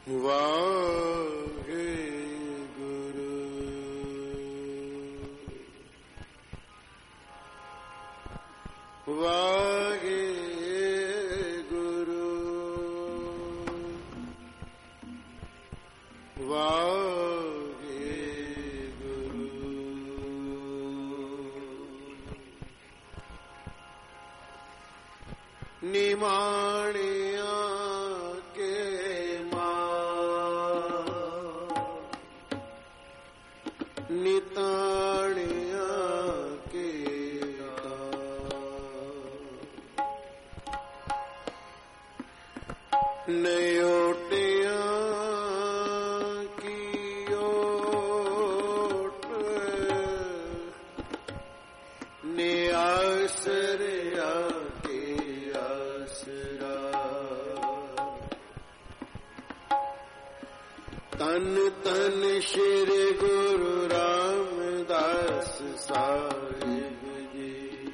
वाहे गुरु वाहे गुरु वाहे गुरु निमाणिया निताणिया के नयोटिया की ओट ने आसरिया के आसरा तन तन श्री गुरु रामदास साहिब जी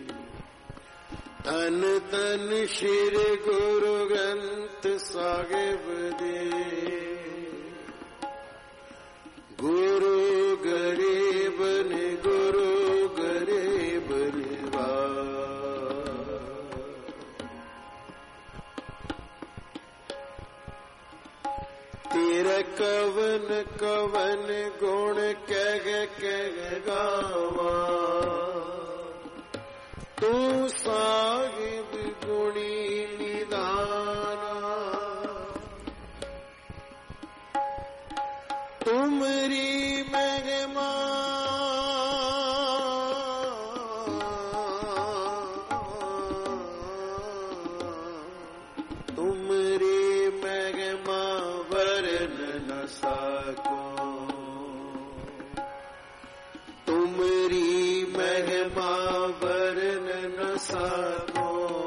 तन तन श्री गुरु ग्रंथ साहिब जी गुरु गरीब ने गुरु गरीब निवा तेरा कवन कवन गुण कह गावा तू साहिब गुणी निदाना तुमरी महिमा तुमरी महिमा वरन न सको तुमरी महिमा वरन न सको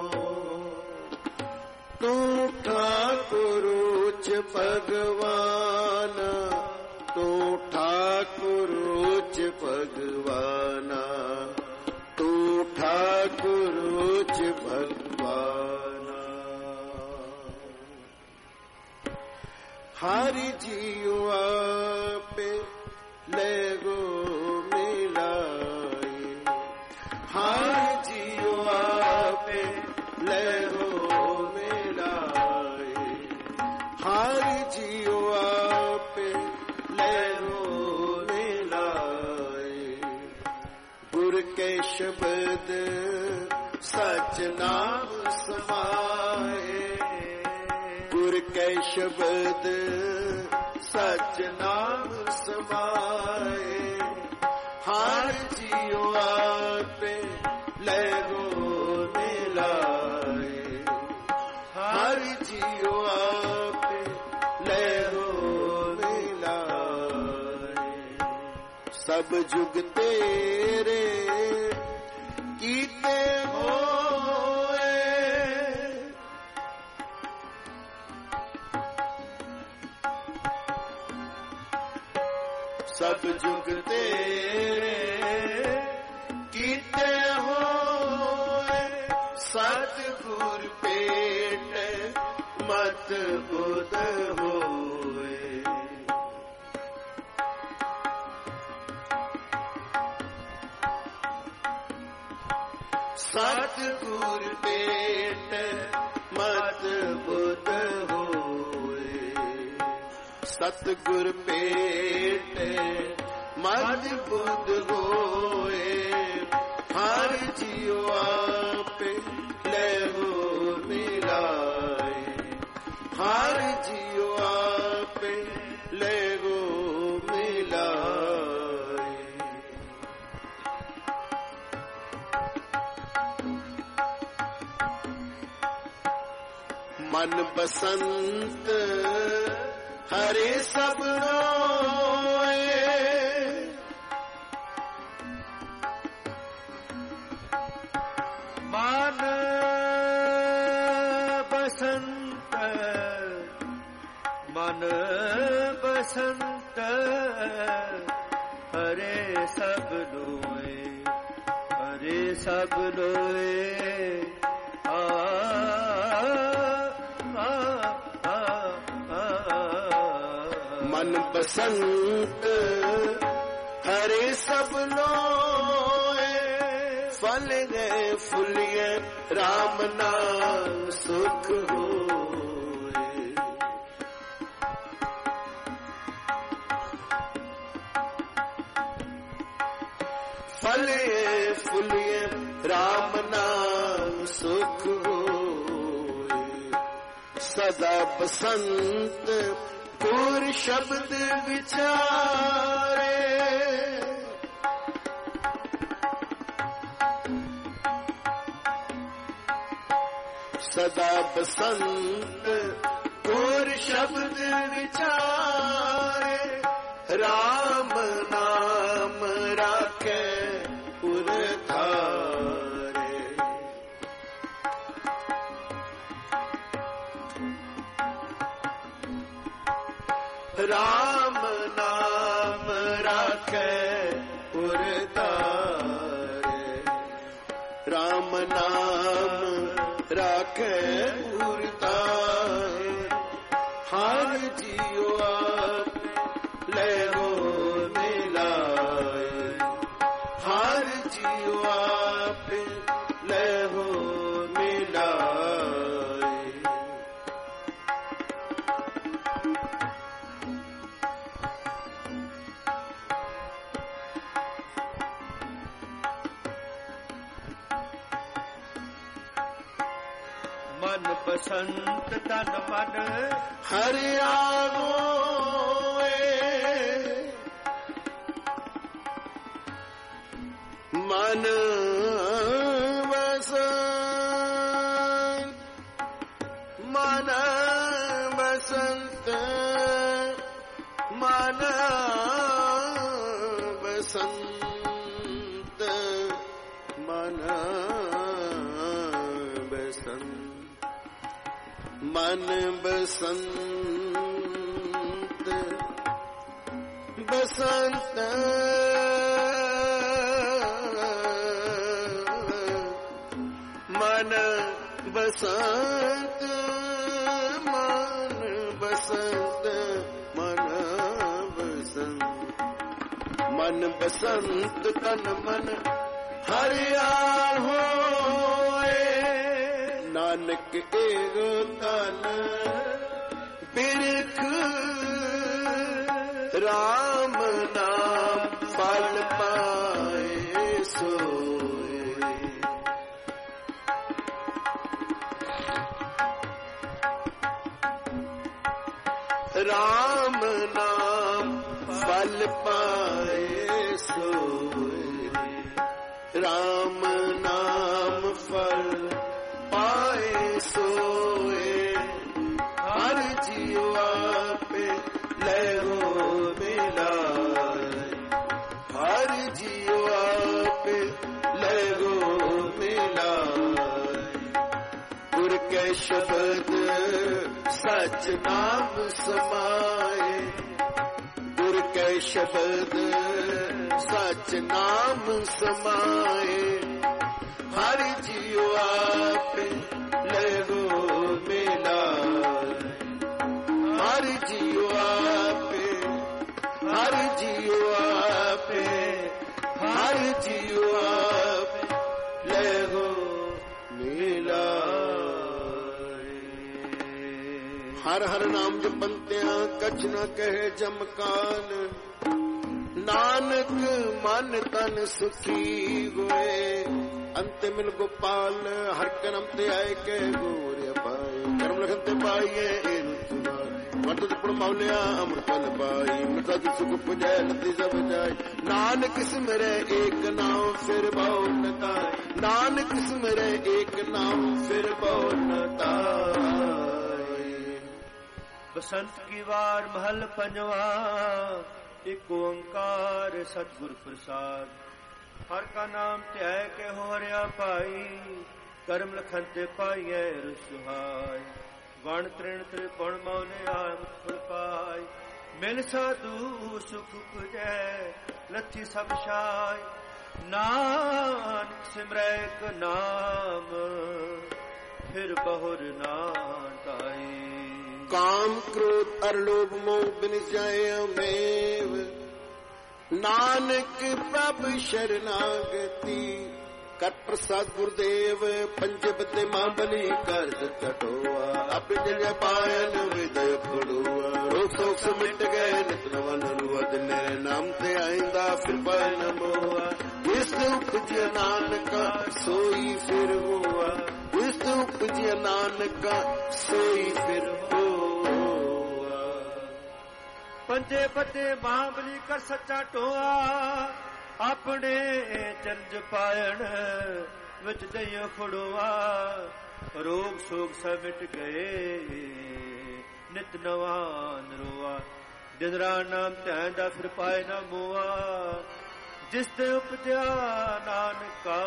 तू ठाकुरुच भगवाना तू ठाकुरुच भगवाना तू ठाकुरुच भगवाना हरि जीव पे लगो मिलाए हरि जीव पे लगो मिलाए हरि जीव पे लगो मिलाए गुर के शब्द सच नाम समाए गुर के शब्द सच नाम समाए हर जीव पे लगो मिलाए हर जीव पे लगो मिलाए सब जुग तेरे कीते होए सब जुग तेरे कीते होए सतगुर पेट मत बुध होए सतगुर पेट मत बुध होए सतगुर पेट मत बुध होए हर जीव पे लगो मिलाए हर जीव पे लगो मिलाए मन बसंत हरे सब रोए मन बसंत मन बसंत हरे सब लोए हरे सब लोए आ बसंत हरे सब लोए, फल गए फुलिए राम नाम सुख होए। फल फुलिए राम नाम सुख होए। सदा बसंत पूर शब्द विचारे, सदा बसंत पूर शब्द विचारे। राम नाम राखे पुर धारे। राम नाम राखे पुर धारे। राम नाम राखे पुर धारे। हर जियो आप ले हो मिलाए। हर जियो आप ले हो मिलाए। मन बसंत तन मन हरि आगोए। मन बसंत मन बसंत मन बसंत मन बसंत मन बसंत बसंत मन बसंत मन बसंत मन बसंत मन बसंत तन मन हरियाल होए। नानक एगो तन बिरख राम नाम फल पाए सोए। राम नाम फल पाए सोए। राम नाम फल पाए सोए। हर जियो आप ले हो मिलाए। हर जियो आप ले हो मिलाए। गुर के शब्द सच नाम समाए। गुर के शब्द सच नाम समाए। हर जियो आप ले हो मिलाए। हर जियो आप हर जियो आप हर जियो आप ले हो मिलाए। हर हर नाम जपंत्या कछ न कहे जमकान। नानक मन तन सुखी हुए। अंत मिल गोपाल हर कर्म ते आए के गोरे पाए। कर्म लखन ते पाइए मत पुण मौलिया अमृत फल पाई। मृत सुख पुजै नती सब जाय। नानक सिमरै एक नाम फिर बहु न ताय। नानक सिमरै एक नाम फिर बहु न ताय। बसंत की वार महल पंजवा एक ओंकार सतगुर प्रसाद। हर का नाम त्याय के हो हरिया पाई। कर्म लखन ते पाइए रुसुहाय। वण तृण त्रिपुण मौने आम फुल पाय। मिल साधु सुख पुजै लथी सब छाय। नानक सिमरै एक नाम फिर बहुर ना ताई। काम क्रोध और लोभ मोह बिन जाय अमेव, नानक प्रभु शरणागति। कर प्रसाद गुरुदेव पंचबते मां बलि कर चटोआ, अपने जल पायन विदय फड़ुआ। रोग शोक से मिट गए नित नवन अनुवद, मेरे नाम ते आइंदा फिर पाय न मोआ। इस उपजिया नानका सोई फिर हुआ, इस उपजिया नानका सोई फिर हुआ। पंजे बते मां बलि कर सच्चा टोआ, अपने चरज पायण विच दइयो खड़ोआ। रोग शोक सब मिट गए नित नवान रोआ, दिन रात नाम तैंदा फिर पाए न मोआ। जिस ते उपजया नानका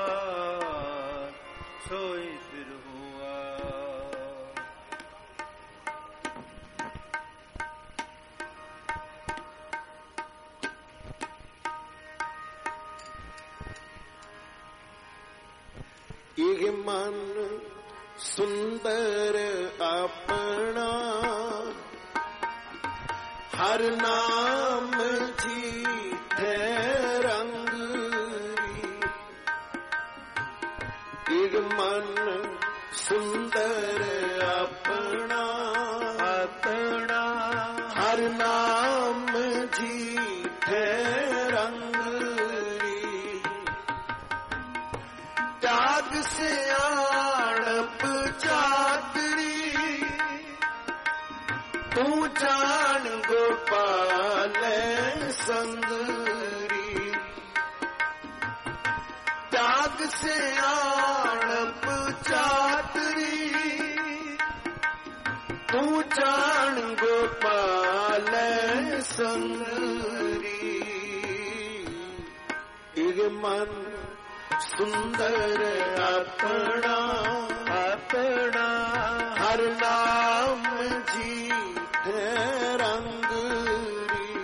सोई फिर हुआ। ये मन सुंदर अपना, हर नाम जीते रंगरी। ये मन सुंदर अपना, अपना हर नाम जीते रंगरी। त्याग से आड़प चातरी, तू जान गोपाल संगरी। त्याग से आड़प चातरी, तू जान गोपाल संगरी। एक मन सुंदर अपना, अपना हर नाम जीते रंगरी।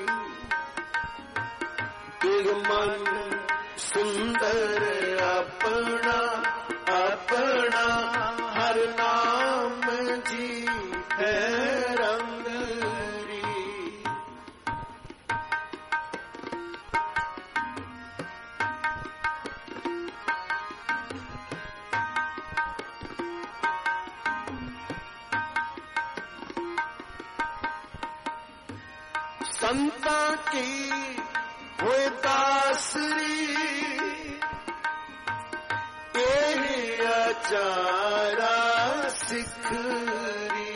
एक मन सुंदर अपना, अपना हर नाम जीते रंगरी। संता की हुए दासरी, यही आचारा सिखरी।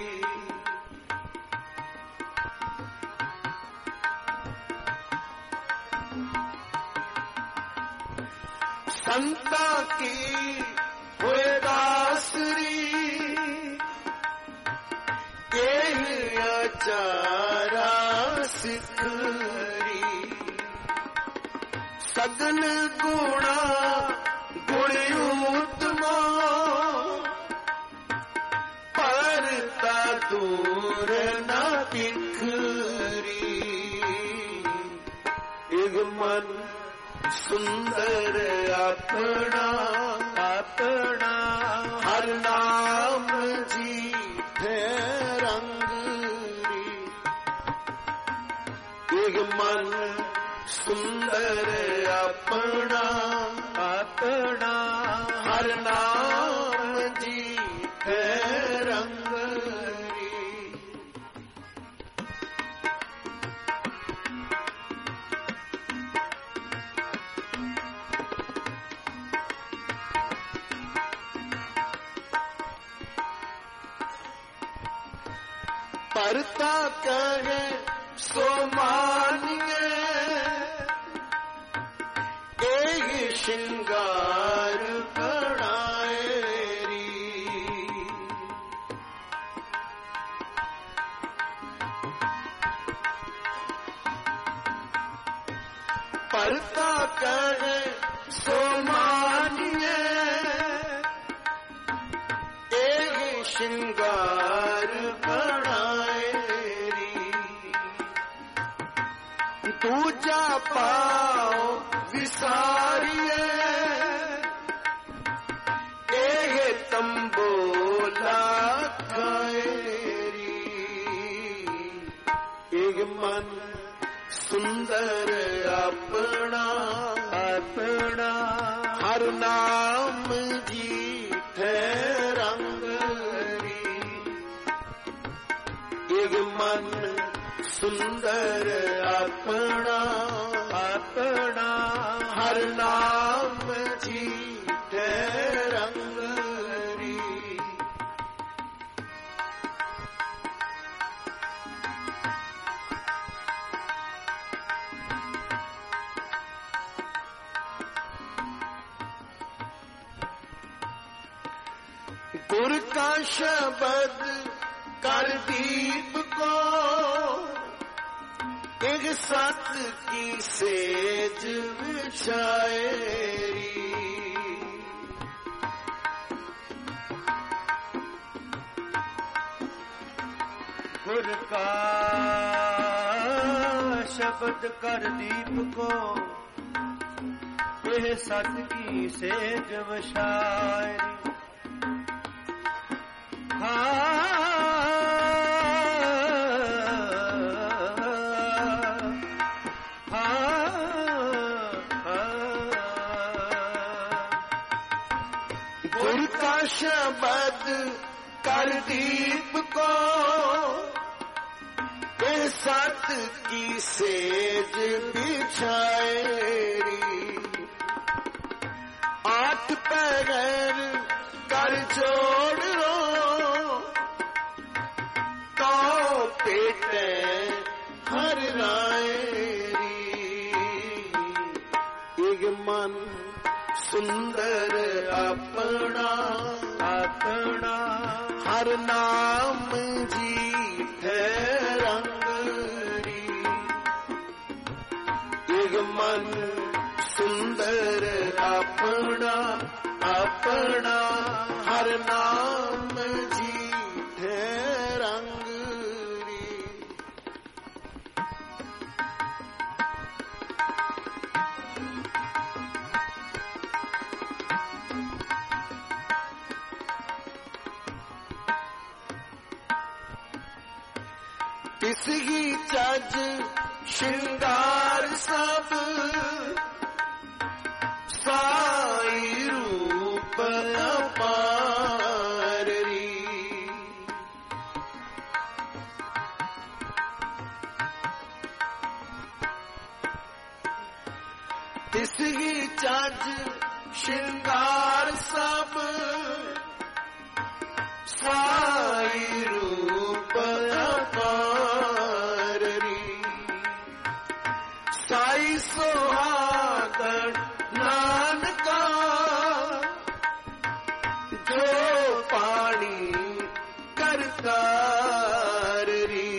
संता की हुए दासरी, यही आचारा सिखरी। सगन गुणा गुण उत्तमा, परता दूर न बिखरी। एक मन सुंदर अपना, अपना हर नाम जीते रंगरी। एक मन सुंदर अपना, अपना हर नाम जीते रंगरी। परता कहे सो मानिए, एक श्रृंगार बढ़ाए री। परता कहे सो मानिए, एक श्रृंगार बढ़ाए री। पूजा पाओ विसारिए, एहे तंबोला खाएरी। हर नाम जीठे रंग री। एक मन सुंदर अपना अपना हर नाम जीठे रंग री। गुर का शब्द कर दीप को एक सत की सेज बिछाएरी। गुर का शब्द कर दीप को यह सत की सेज बिछाएरी। गुर का शब्द कर दीप को ये सत की सेज बिछाएरी। आठ पैर कर जोड़ो तो पेटे हर रायरी। एक मन सुंदर अपना अपना हर नाम जीठे रंग री। एक मन सुंदर अपना अपना हर नाम जीठे रंग री। तिसगी चज श्रृंगार सब साई रूप अपार री। तिसगी चज श्रृंगार सब साई रूप अपार री। साई सुहागण नानका जो पानी करतार री।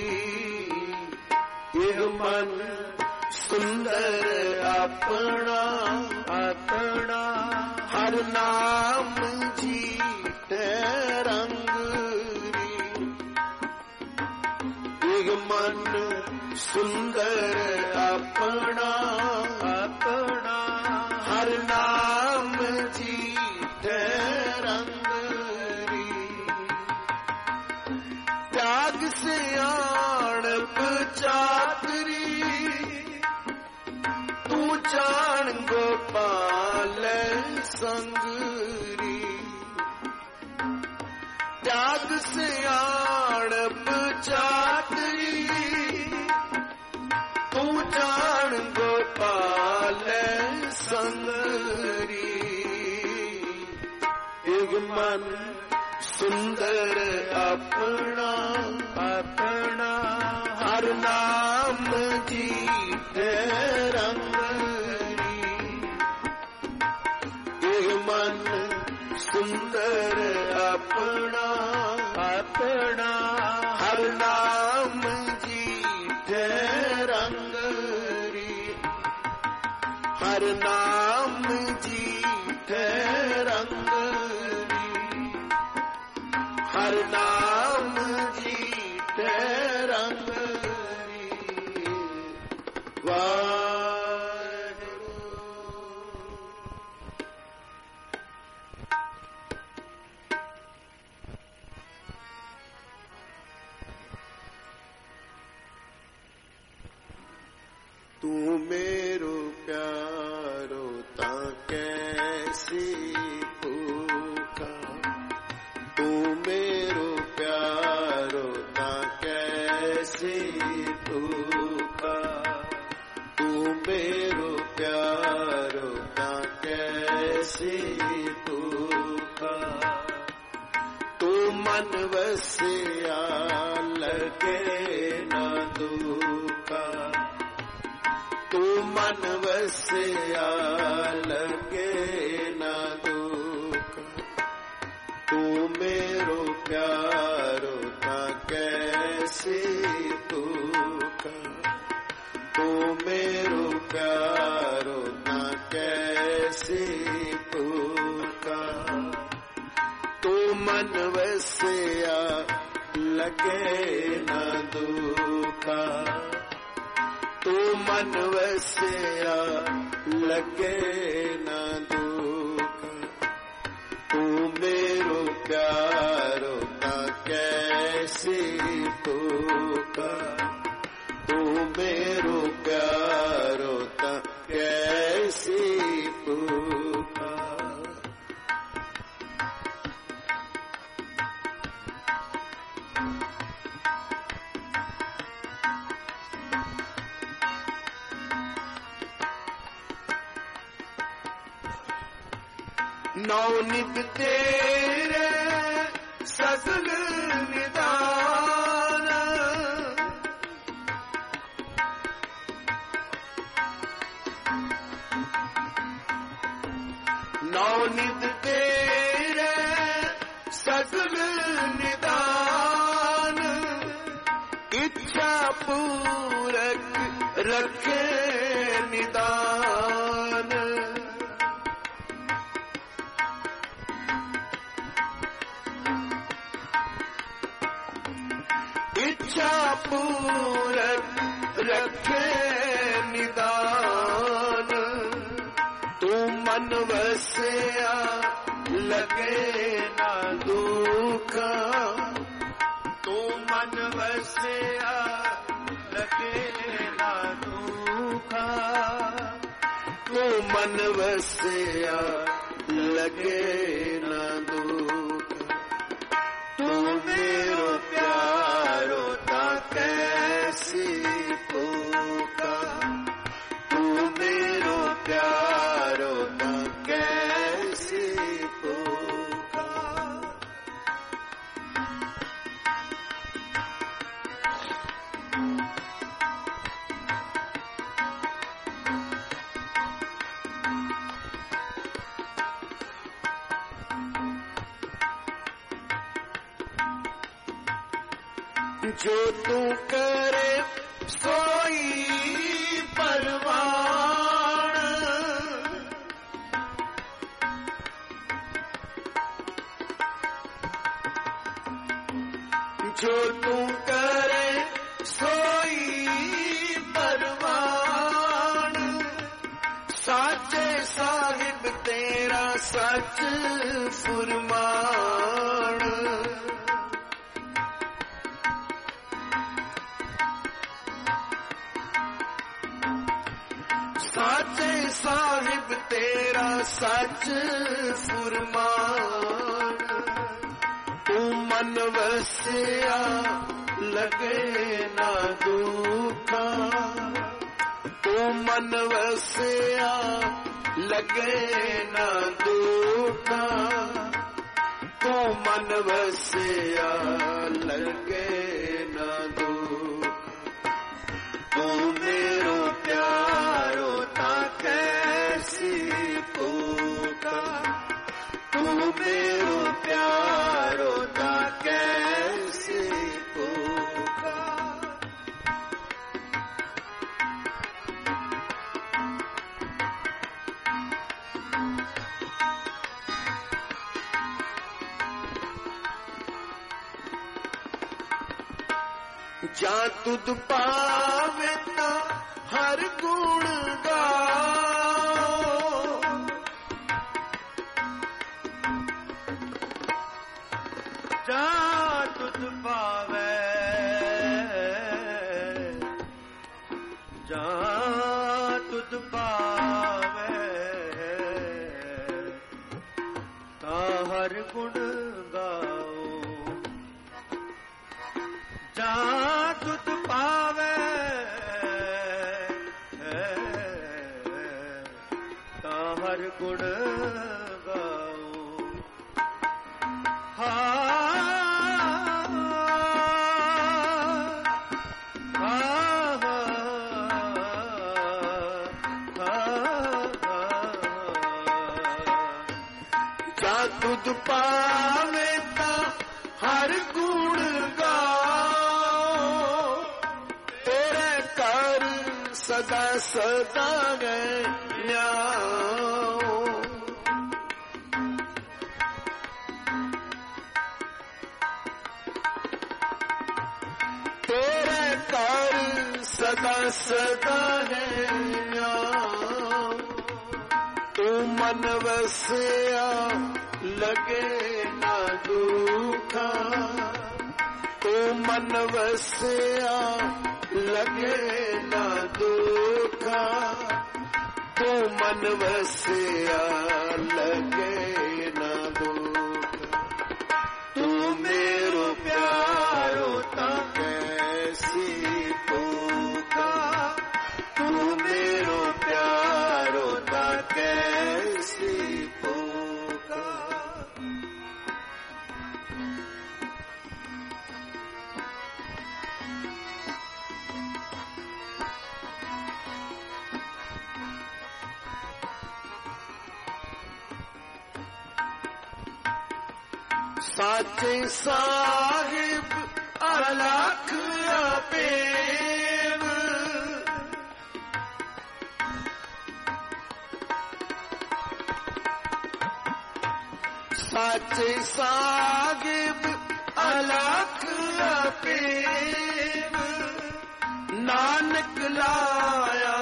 यह मन सुंदर अपना अपना हर नाम जीठे रंग री। एक मन सुंदर अपना अपना हर नाम जीठे रंग री। त्याग से आणप चातरी तू जान गोपाल संग री। त्याग से आणप चातरी तू जान गोपाल संग री। एक मन सुंदर अपना अपना हर नाम जीठे रंग री। एक मन सुंदर अपना अपना हर नाम जीठे रंग री। हर नाम जीठे रंग री। हर नाम जीठे रंग री। तू मेरो प्यारो ताके कैसी भूखा, तू मेरो प्यारो ता कैसी भूखा, तू मेरो प्यारो ता कैसी भूखा, तू मन वसिया लगे न दुखा, तू मन वसिया लगे न दुखा, तू मेरो प्यारो ता कैसी भूखा, तू मेरो प्यारो ता कैसी भूखा, तू मन वसिया लगे न दुखा, तू मन वसिया लगे न दुखा, तू मेरो प्यारो ता कैसी भूखा, तू मेरो प्यारो ता कैसी भूखा। नौनित तेरे सगल निदान, नौनित तेरे सगल निदान, इच्छा पूरक रखे निदान, इच्छा पूरक रखे निदान, तू मन वसिया लगे न दुखा, तू मन वसिया लगे न दुखा, तू मन वसिया लगे न दुखा, तू मेरो प्यारो ता कैसी भूखा, तू मेरो प्यारो ता कैसी भूखा। जो तू करे सोई परवान, जो तू करे सोई परवान, साचे साहिब तेरा सच फुरमान, साचे साहिब तेरा सच फुरमान, तू मन वसिया लगे न दुखा, तू मन वसिया लगे न दुखा, तू मन वसिया लगे न दुखा, तू मेरो प्यारो ता कैसी भूखा, तू मेरो प्यारो ता कैसी भूखा। जा तुद पावे ता हर गुण गाओ, जा तुद पावे, जा तुद पावे, हर गुण गाओ जहाँ तुत पावे हर गुण गाओ तुद पावे ता हर गुण गाओ तेरे कर सदा सदा न्याओ तेरे कर सदा सदा न्याओ तू मन वसिया लगे ना दुखा तू मन वसिया लगे ना दुखा तू मन वसिया लगे ना दुखा तू मेरो प्यारो ता कैसी पुका तू मेरो प्यारो ता कैसी पुका साचे साहिब अलख अपेव साचे साहिब अलख अपेव नानक लाया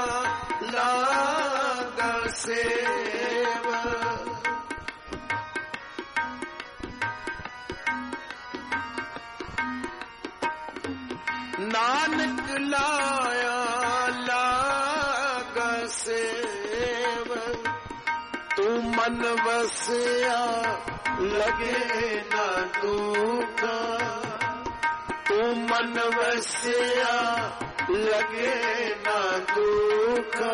लागा सेव नानक लाया लागा सेव तू मन वसिया लगे ना दुखा तू मन वसिया लगे ना दुखा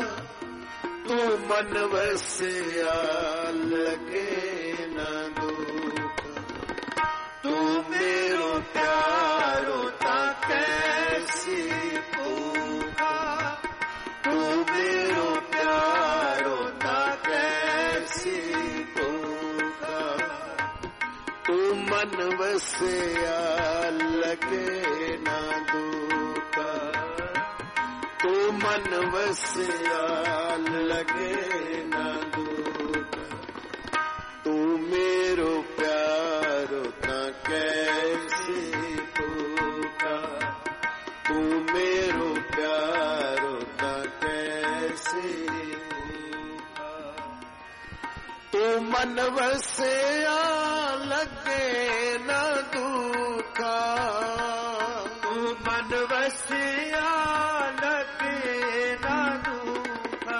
तू मन वसिया लगे ना दुखा तू मेरो प्यारो ता कैसी पुका तू मेरो प्यारो ता कैसी पुका तू मन वसिया लगे ना दुखा तू मन वसिया लगे ना दुखा तू मेरो प्यारो ता कैसी पुका तू मेरो प्यारो ता कैसी पुका तू मन वसिया लगे ना दुखा तू मन वसिया लगे ना दुखा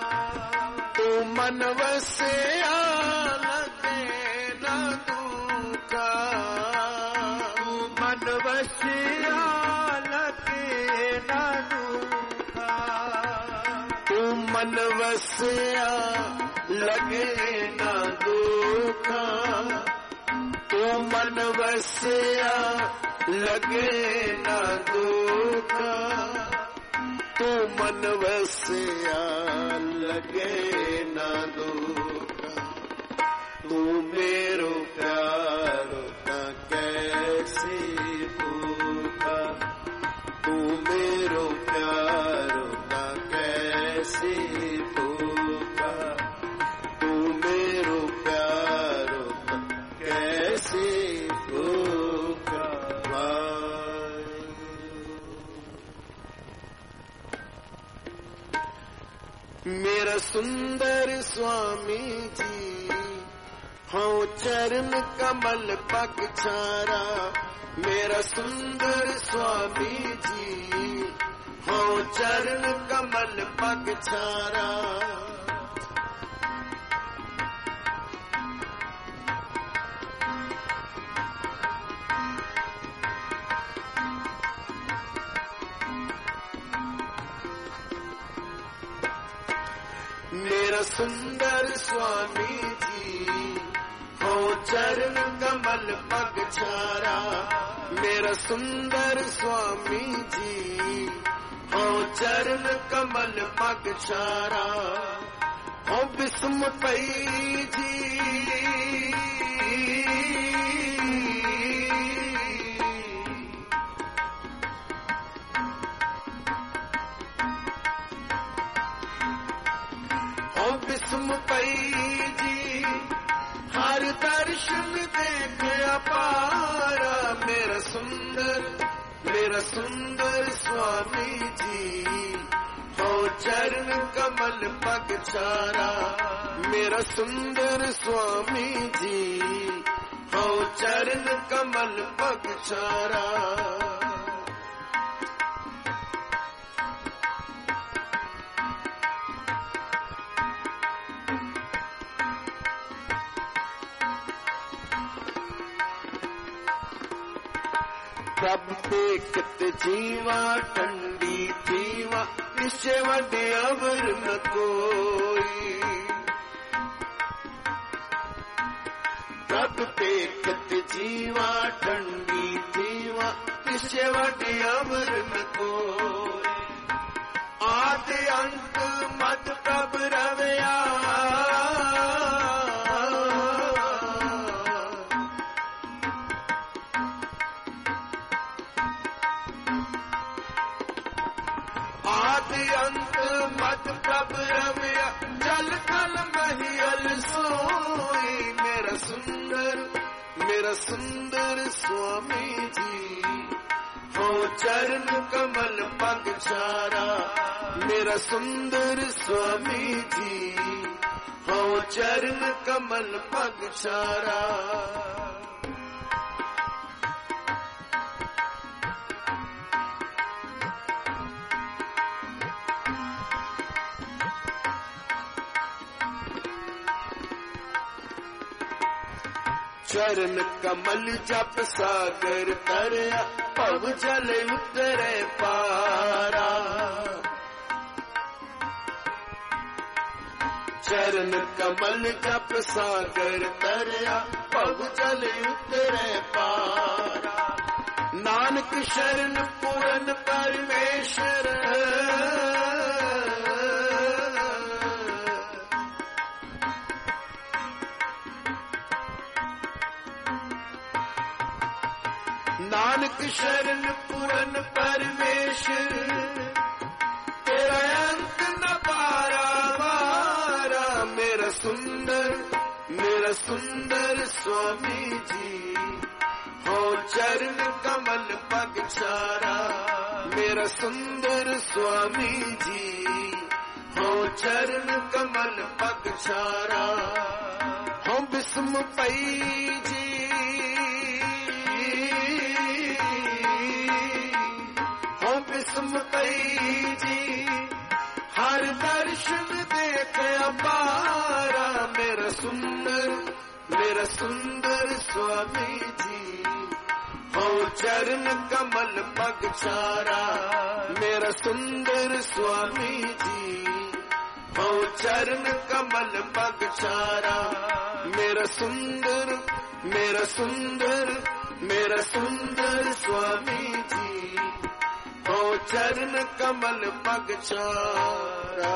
तू मन वसिया लगे ना दुखा तू मन वसिया लगे ना दुखा तू मन वसिया लगे ना दुखा तू मन वसिया लगे ना दुखा तू मन वसिया लगे ना दुखा तू मेरो प्यारो ता कैसी पुका तू मेरो प्यारो ता कैसी पुका तू मेरो प्यारो ता कैसी पुका मेरा सुंदर स्वामी जी हाँ चरण कमल पग छारा मेरा सुंदर स्वामी जी हाँ चरण कमल पग छारा मेरा सुंदर स्वामी जी हो चरण कमल पग छारा। मेरा सुंदर स्वामी जी हो चरण कमल पग छारा। हो बिस्म पई जी हो बिस्म पई जी हर दर्शन देख अपारा। मेरा सुंदर स्वामी जी हो चरण कमल पग छारा। मेरा सुंदर स्वामी जी हो चरण कमल पग छारा। प्रभ देखत जीवा ठंडी थीवा निश्चय वडे अवर न कोई। प्रभ देखत जीवा ठंडी थीवा निश्चय वडे अवर न कोई। आदि अंत मत प्रभ रवया अंत मत प्रभ रवया जल कल महियल सोई। मेरा सुंदर स्वामी जी हो चरण कमल पग छारा। मेरा सुंदर स्वामी जी हो चरण कमल पग छारा। चरण कमल जप सागर तरया भव जल उतरे पारा। चरण कमल जप सागर तरया भव जल उतरे पारा। नानक शरण पूरन परमेश्वर नानक शरण पूरन परमेश्वर तेरा अंत न पारावारा। मेरा सुंदर स्वामी जी हो चरण कमल पग छारा। मेरा सुंदर स्वामी जी हो चरण कमल पग छारा। हो बिस्म पई जी बिस्म पई जी हर दर्शन देख अपारा। मेरा सुंदर स्वामी जी हो चरण कमल पग छारा। मेरा सुंदर स्वामी जी हो चरण कमल पग छारा। मेरा सुंदर स्वामी जी हो चरण कमल पग छारा।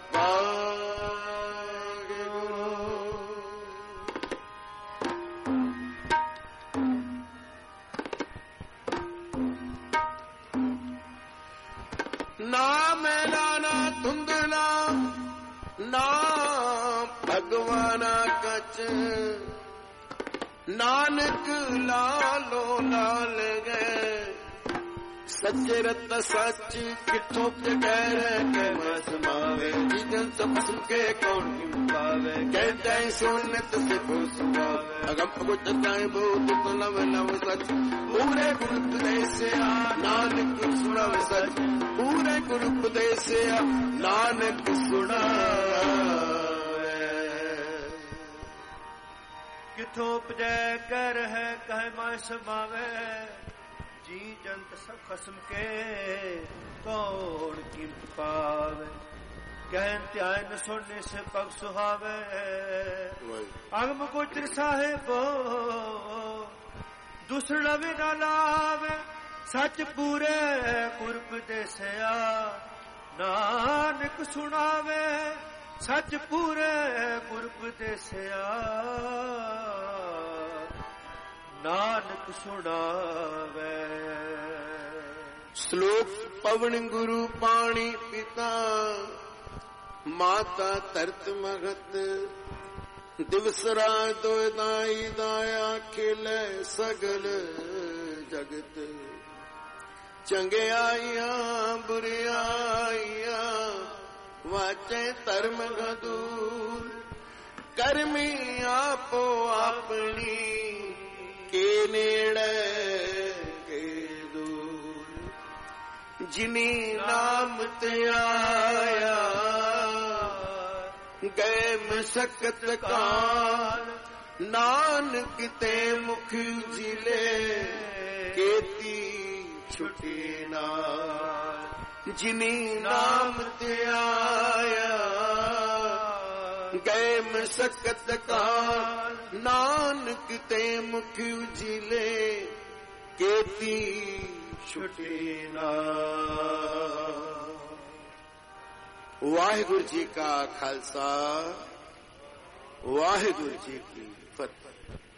ना मेरा ना धुंधला ना भगवाना कच। नानक लालो लाल गए सच्चे रत सच किथों कह रहे समावे। जीजन सब सुन के कौन पावे कहते हैं सुनत से सुनावे। अगम को चताए बहुत तो लव सच पूरे गुरुपदेश से नानक सुनावे सच। पूरे गुरुपदेश से नानक सुनावे। किथों उपजय कर है कह मां समावे। जी जंत सब खसम के कौन कीमत पावे। ਕਹਿਨ ਧਿਆਨ ਸੁਣਨੇ ਸੇ ਪਗ ਸੁਹਾਵੇ ਅਗਮ ਗੋਚਰ ਸਾਹਿਬੋ ਦੁਸੜਾ ਵੀ ਨਾ ਲਾਵੇ ਸੱਚ ਪੂਰੇ ਪੁਰਬ ਦੇਸਿਆ ਨਾਨਕ ਸੁਣਾਵੇ ਸੱਚ ਪੂਰੇ ਪੁਰਬ ਦੇਸਿਆ ਨਾਨਕ ਸੁਣਾਵੇ। ਸ਼ਲੋਕ ਪਵਨ ਗੁਰੂ ਪਾਣੀ ਪਿਤਾ ਮਾਤਾ ਧਰਤ ਮਗਤ ਦਿਵਸ ਰਾਤ ਦੋਇ ਦਾਇਆ ਖੇਲੇ ਸਗਲ ਜਗਤ ਚੰਗਿਆਈਆਂ ਬੁਰਿਆਈਆਂ ਵਾਚੇ ਧਰਮ ਗਦੂਰ ਕਰਮੀ ਆਪੋ ਆਪਣੀ ਕੇ ਨੇੜੇ ਕੇ ਦੂਰ ਜਿਨੀ ਨਾਮ ਤੇ ਆਇਆ ਗਏ ਮਸਕਤ ਕਾਲ ਨਾਨਕ ਤੇ ਮੁਖ ਜਿਲੇ ਕੀਤੀ ਛੁਟੀ ਨਾਲ ਜਿਨੀ ਨਾਮ ਤੇ ਆਇਆ ਗਏ ਮਸਕਤ ਕਾਲ ਨਾਨਕ ਤੇ ਮੁਖ ਜਿਲੇ ਕੀਤੀ ਛੁਟੀ ਨਾਲ। ਵਾਹਿਗੁਰੂ ਜੀ ਕਾ ਖਾਲਸਾ ਵਾਹਿਗੁਰੂ ਜੀ ਕੀ ਫਤਿਹ।